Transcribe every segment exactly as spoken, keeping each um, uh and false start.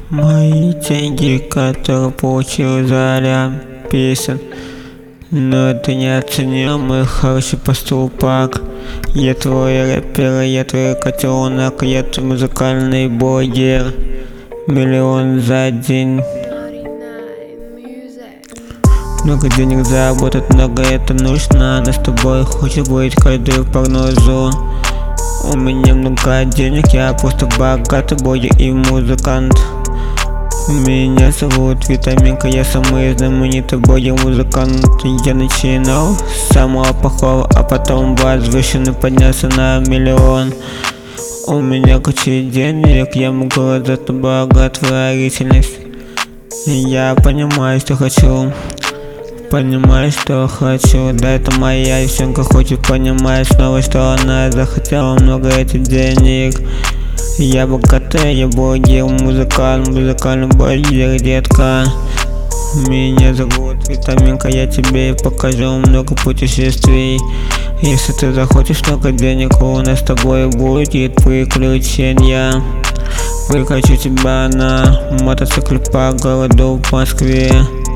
Мои деньги, которые получил за ряд песен, но ты не оценил мой хороший поступок. Я твой рэпер, я твой котенок, я твой музыкальный блогер. Миллион за день. Много денег заработать, много это нужно. Но с тобой хочет быть каждую прогнозу. У меня много денег, я просто богатый блогер и музыкант. Меня зовут Витаминка, я самый знаменитый блогер-музыкант. Я начинал с самого плохого, а потом возвышенно поднялся на миллион. У меня куча денег, я могу за это благотворительность. Я понимаю, что хочу. Понимаю, что хочу. Да, это моя девчонка хочет, понимает снова, что она захотела много этих денег. Я богатый, я блогер, музыкант, музыкальный блогер, детка. Меня зовут Витаминка, я тебе покажу много путешествий. Если ты захочешь много денег, у нас с тобой будет приключения. Выкачу тебя на мотоцикле по городу в Москве.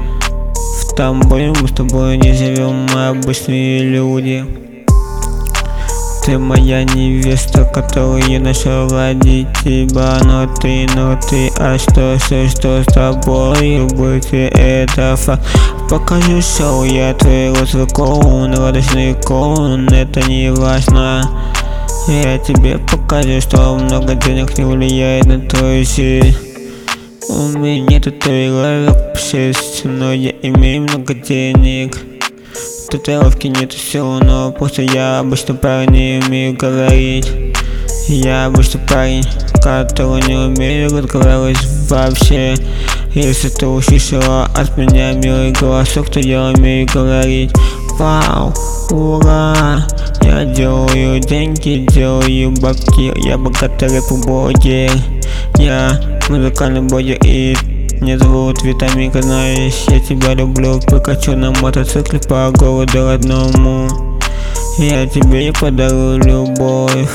В Тамбове мы с тобой не живем, мы обычные люди. Ты моя невеста, которую я нашел ради тебя. Но ты, но ты, а что, что, что с тобой быть, это факт. Покажу шоу, я твой розовый клоун, радостный клоун, это не важно. Я тебе покажу, что много денег не влияет на твою жизнь. У меня татуировок шесть, но я имею много денег. Татуировки нету все, но просто я обычный парень, не умею говорить. Я обычный парень, который не умею разговаривать вообще. Если ты услышала от меня милый голосок, то я умею говорить. Вау, ура! Я делаю деньги, делаю бабки. Я богатый рэп-блогер. Я музыкальный блогер и меня зовут Витаминка, знаешь, я тебя люблю. Прокачу на мотоцикле по городу родному. Я тебе подарю любовь.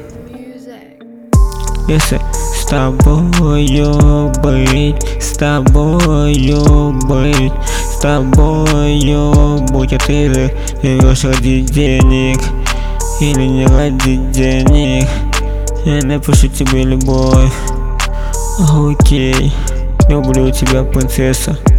Если с тобою быть, с тобою быть, с тобою будет, ты живешь ради денег или не ради денег. Я напишу тебе любовь. Окей, люблю тебя, принцесса.